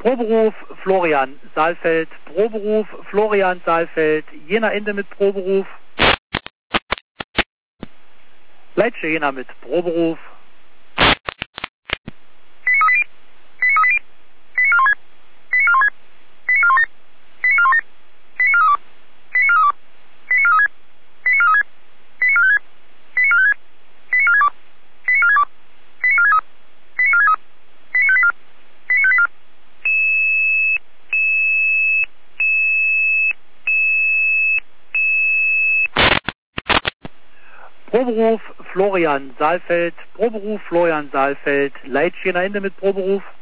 Proberuf Florian Saalfeld, Proberuf Florian Saalfeld, Jena Ende mit Proberuf. Leitsche Jena mit Proberuf. Proberuf Florian Saalfeld, Proberuf Florian Saalfeld, Leitsche Jena Ende mit Proberuf.